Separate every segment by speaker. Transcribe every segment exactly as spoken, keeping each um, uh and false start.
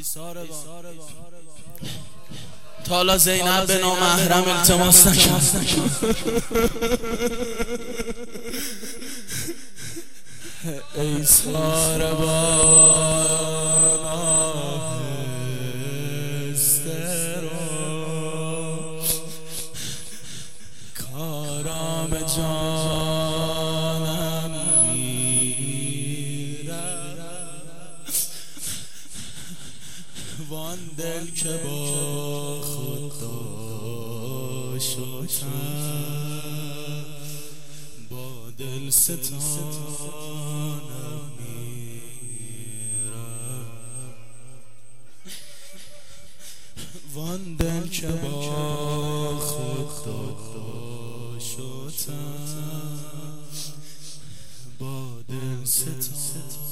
Speaker 1: تالا زینب به نامحرم التماس نکن. ای ساربان آهسته رو کارام جانم میرد، وان دل که با خود داشت و با دل ستانم میرد، وان دل که با خود داشت و با دل ستانم.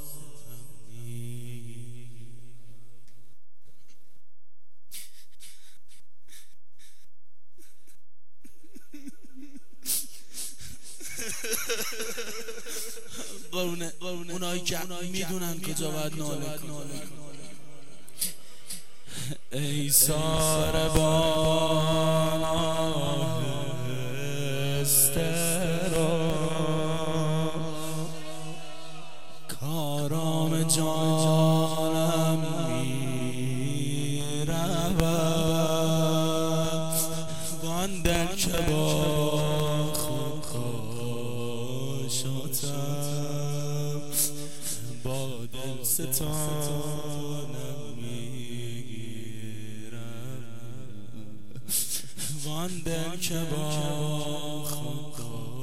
Speaker 1: قرونه اونایی که میدونن کجا باید ناله کنن. ای ساربان آهسته رو کارام جانم میرود، وان دل که با خود شدم با دل ستانم میگیرم، وان دل که با خود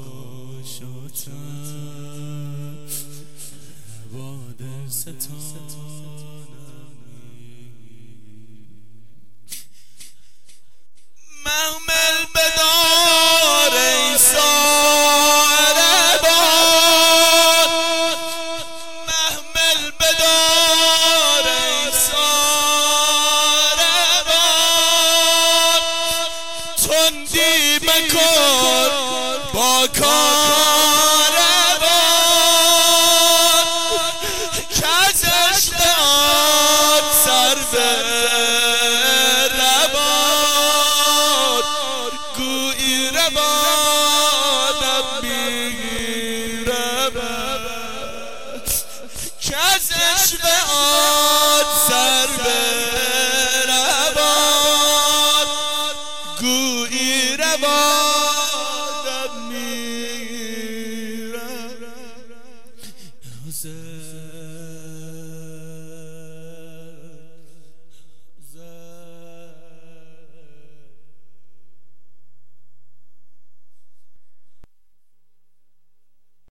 Speaker 1: شدم با دل ستانم میگیرم. محمل بدار ای ساربان، محمل بدار ای ساربان، تندی مکن با کاروان، کز اشتیاق سر به روان، گویی روانم میرود، کز اشتیاق